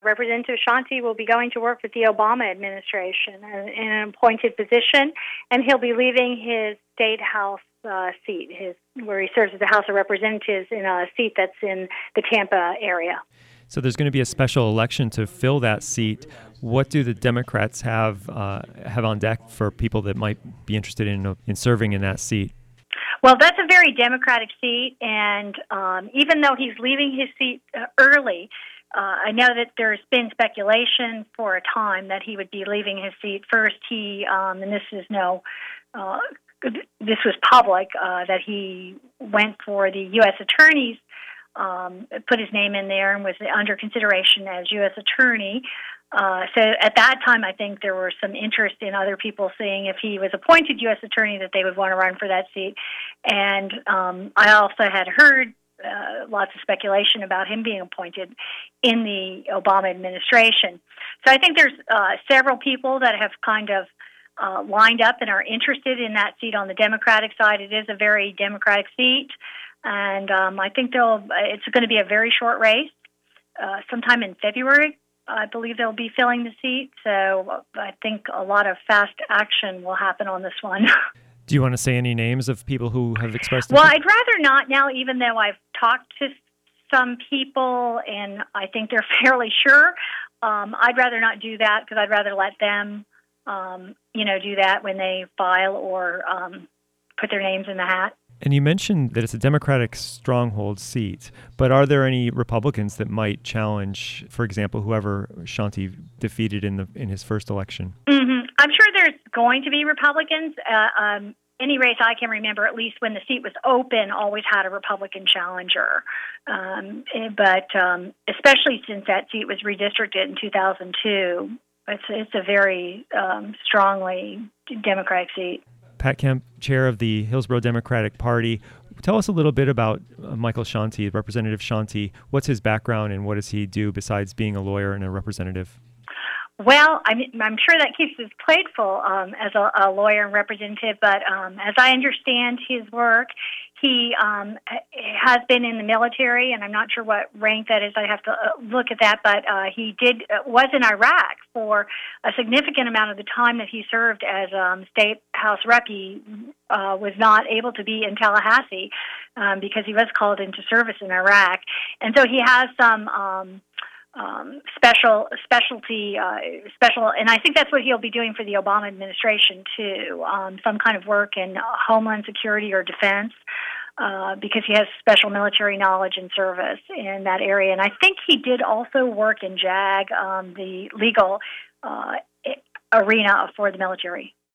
Representative Shanti will be going to work with the Obama administration in an appointed position, and he'll be leaving his state house seat, where he serves as the House of Representatives in a seat that's in the Tampa area. So there's going to be a special election to fill that seat. What do the Democrats have on deck for people that might be interested in serving in that seat? Well, that's a very Democratic seat, and even though he's leaving his seat early, I know that there's been speculation for a time that he would be leaving his seat. First, and this is this was public, that he went for the U.S. Attorney's, put his name in there and was under consideration as U.S. Attorney. So at that time, I think there was some interest in other people seeing if he was appointed U.S. Attorney that they would want to run for that seat. And I also had heard lots of speculation about him being appointed in the Obama administration. So I think there's several people that have kind of lined up and are interested in that seat on the Democratic side. It is a very Democratic seat, and I think it's going to be a very short race. Sometime in February, I believe they'll be filling the seat, so I think a lot of fast action will happen on this one. Do you want to say any names of people who have expressed interest? Well, I'd rather not now, even though I've talked to some people, and I think they're fairly sure. I'd rather not do that because I'd rather let them do that when they file or put their names in the hat. And you mentioned that it's a Democratic stronghold seat, but are there any Republicans that might challenge, for example, whoever Shanti defeated in his first election? Mm-hmm. I'm sure there's going to be Republicans. Any race I can remember, at least when the seat was open, always had a Republican challenger. But especially since that seat was redistricted in 2002, it's a very strongly Democratic seat. Pat Kemp, chair of the Hillsborough Democratic Party. Tell us a little bit about Michael Shanti, Representative Shanti. What's his background and what does he do besides being a lawyer and a representative? Well, I'm sure that keeps his plate full as a lawyer and representative, but as I understand his work, he has been in the military, and I'm not sure what rank that is. I have to look at that, but he was in Iraq for a significant amount of the time that he served as State House Rep. He was not able to be in Tallahassee because he was called into service in Iraq, and so he has some specialty, and I think that's what he'll be doing for the Obama administration too. Some kind of work in homeland security or defense, because he has special military knowledge and service in that area. And I think he did also work in JAG, the legal arena for the military.